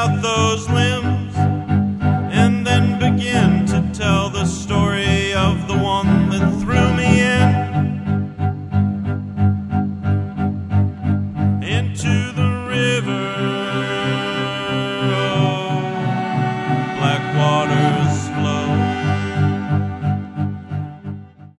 out those limbs and then begin to tell the story of the one that threw me in.